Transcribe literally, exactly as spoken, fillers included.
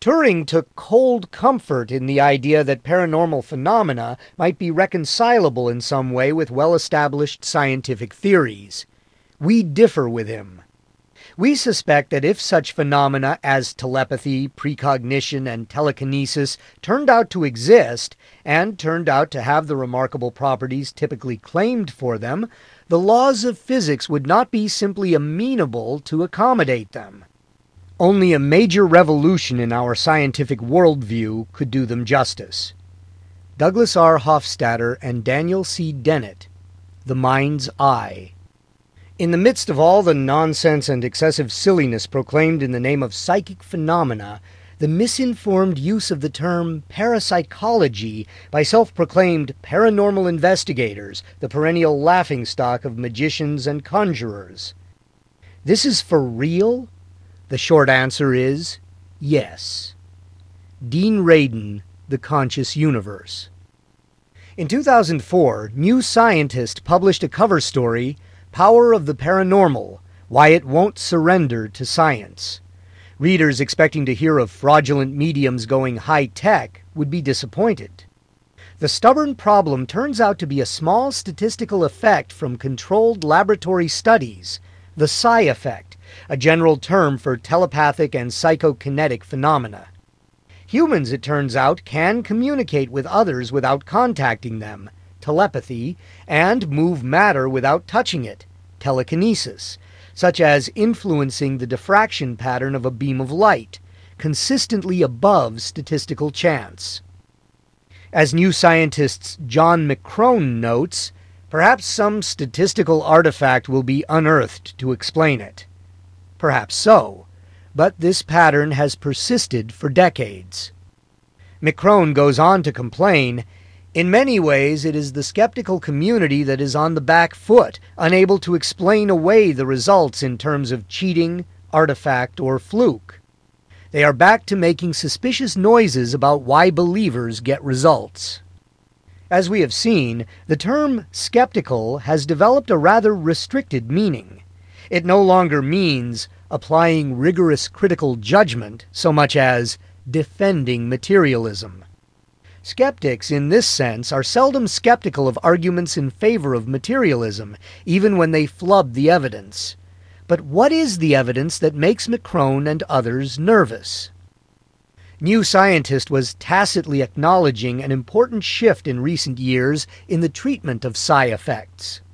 Turing took cold comfort in the idea that paranormal phenomena might be reconcilable in some way with well-established scientific theories. We differ with him. We suspect that if such phenomena as telepathy, precognition, and telekinesis turned out to exist, and turned out to have the remarkable properties typically claimed for them, the laws of physics would not be simply amenable to accommodate them. Only a major revolution in our scientific worldview could do them justice. Douglas R. Hofstadter and Daniel C. Dennett, The Mind's Eye. In the midst of all the nonsense and excessive silliness proclaimed in the name of psychic phenomena, the misinformed use of the term parapsychology by self-proclaimed paranormal investigators, the perennial laughingstock of magicians and conjurers. This is for real? The short answer is yes. Dean Radin, The Conscious Universe. In two thousand four, New Scientist published a cover story, Power of the Paranormal, Why It Won't Surrender to Science. Readers expecting to hear of fraudulent mediums going high-tech would be disappointed. The stubborn problem turns out to be a small statistical effect from controlled laboratory studies, the psi effect, a general term for telepathic and psychokinetic phenomena. Humans, it turns out, can communicate with others without contacting them, telepathy, and move matter without touching it, telekinesis, such as influencing the diffraction pattern of a beam of light, consistently above statistical chance. As New Scientist's John McCrone notes, perhaps some statistical artifact will be unearthed to explain it. Perhaps so, but this pattern has persisted for decades. McCrone goes on to complain, in many ways it is the skeptical community that is on the back foot, unable to explain away the results in terms of cheating, artifact, or fluke. They are back to making suspicious noises about why believers get results. As we have seen, the term skeptical has developed a rather restricted meaning. It no longer means applying rigorous critical judgment so much as defending materialism. Skeptics, in this sense, are seldom skeptical of arguments in favor of materialism, even when they flub the evidence. But what is the evidence that makes McCrone and others nervous? New Scientist was tacitly acknowledging an important shift in recent years in the treatment of psi effects.